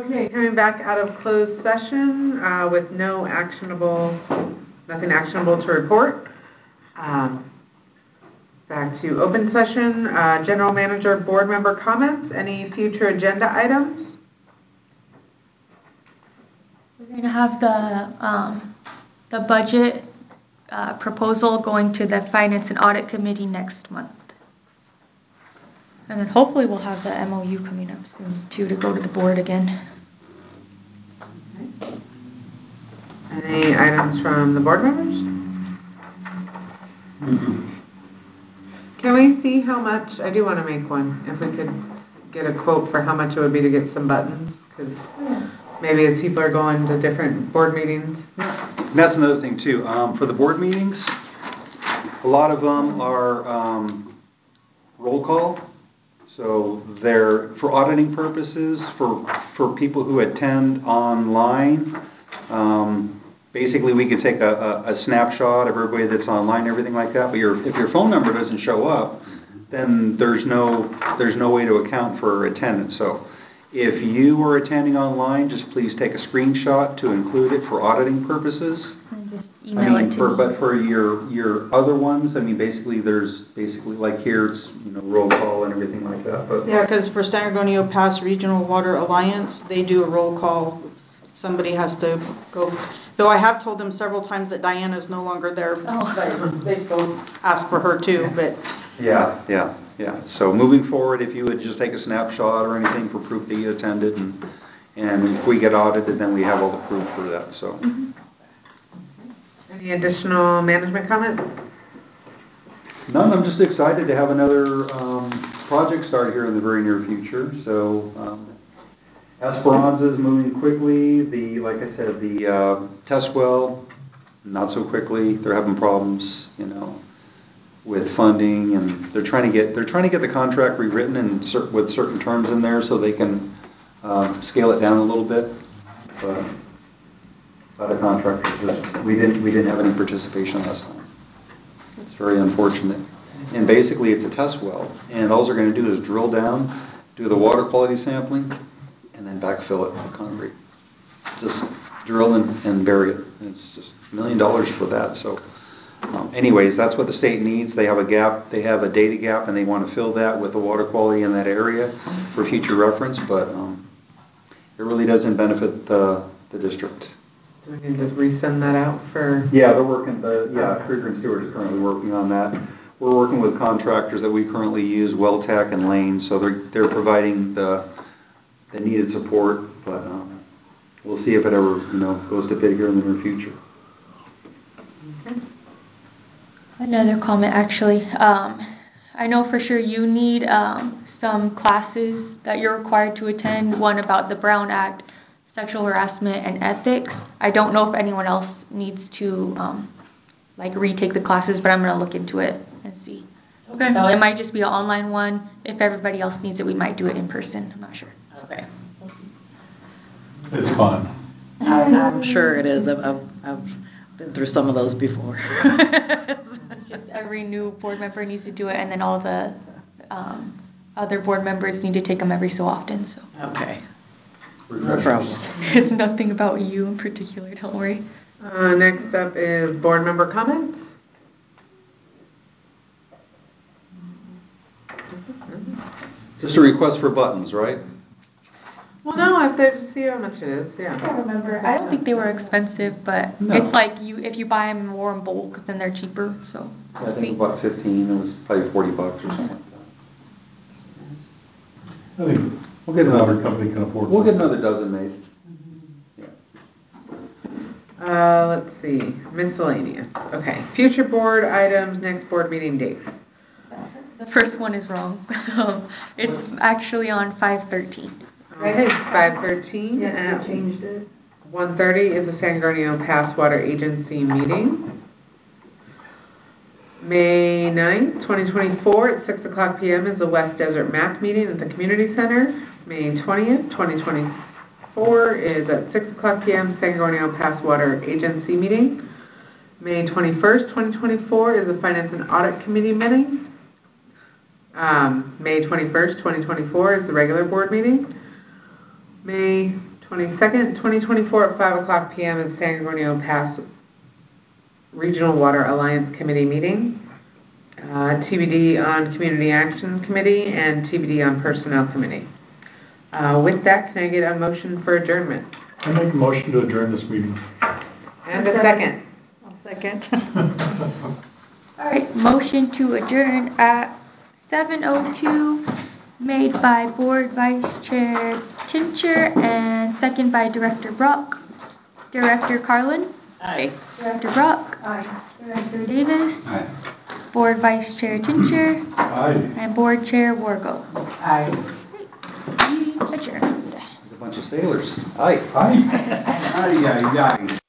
Okay, coming back out of closed session with nothing actionable to report. Back to open session, general manager, board member comments. Any future agenda items? We're going to have the budget proposal going to the Finance and Audit Committee next month. And then hopefully we'll have the MOU coming up soon too to go to the board again. Okay. Any items from the board members? Can we see how much, I do want to make one, if we could get a quote for how much it would be to get some buttons, because maybe as people are going to different board meetings. And that's another thing too. For the board meetings, a lot of them are roll call. So they're for auditing purposes, for people who attend online. Basically, we could take a snapshot of everybody that's online, everything like that. But if your phone number doesn't show up, then there's no way to account for attendance. So if you are attending online, just please take a screenshot to include it for auditing purposes. And just email it to me. But for your other ones, I mean, there's like here, it's roll call and everything like that. But yeah, because for San Antonio Pass Regional Water Alliance, they do a roll call. Somebody has to go. Though I have told them several times that Diana is no longer there. Oh. They still ask for her too, but. Yeah. So moving forward, if you would just take a snapshot or anything for proof that you attended, and if we get audited, then we have all the proof for that. So. Mm-hmm. Any additional management comments? None. I'm just excited to have another project start here in the very near future. So Esperanza is moving quickly. Like I said, the test well, not so quickly. They're having problems, with funding, and they're trying to get the contract rewritten and with certain terms in there so they can scale it down a little bit. But other contractors, we didn't have any participation last time. It's very unfortunate. And basically, it's a test well, and all they're going to do is drill down, do the water quality sampling, and then backfill it with concrete. Just drill and bury it. And it's just $1 million for that. So, anyways, that's what the state needs. They have a gap. They have a data gap, and they want to fill that with the water quality in that area for future reference. But it really doesn't benefit the district. Do we need to resend that out for? Yeah, they're working. Krieger and Stewart is currently working on that. We're working with contractors that we currently use, WellTech and Lane, so they're providing the needed support. But we'll see if it ever goes to bid here in the near future. Okay. Another comment, actually. I know for sure you need some classes that you're required to attend. One about the Brown Act, sexual harassment, and ethics. I don't know if anyone else needs to retake the classes, but I'm going to look into it and see. Okay. So it might just be an online one. If everybody else needs it, we might do it in person. I'm not sure. Okay. It's fun. I'm sure it is. I've been through some of those before. Just every new board member needs to do it, and then all the other board members need to take them every so often. So. Okay. No problem. It's nothing about you in particular, don't worry. Next up is board member comments. Just a request for buttons, right? Well, no, if they see how much it is, yeah. I can't remember. I don't think they were expensive, but no. It's like if you buy them more in bulk, then they're cheaper. So I think about 15. It was probably $40 or something like that. I think we'll get another company can afford. We'll get another dozen made. Let's see, miscellaneous. Okay, future board items, next board meeting date. the first one is wrong. It's actually on 5/13. Okay, 5/13. Yeah, they changed it. 1:30 is the San Antonio Pass Water Agency meeting. May 9th, 2024 at 6 o'clock p.m. is the West Desert MAC meeting at the Community Center. May 20th, 2024 is at 6 o'clock p.m. San Antonio Pass Water Agency meeting. May 21st, 2024 is the Finance and Audit Committee meeting. May 21st, 2024 is the regular board meeting. May 22nd, 2024 at 5 o'clock PM in San Antonio Pass Regional Water Alliance Committee meeting. TBD on Community Action Committee and TBD on Personnel Committee. With that, can I get a motion for adjournment? I make a motion to adjourn this meeting. And a second. I'll second. All right, motion to adjourn at 7:02, made by Board Vice Chair Tincher and second by Director Brock. Director Carlin? Aye. Director Brock? Aye. Director Davis? Aye. Board Vice Chair Tincher? Aye. And Board Chair Wargo. Aye. We adjourn. There's a bunch of sailors. Aye. Aye. Aye, aye, aye.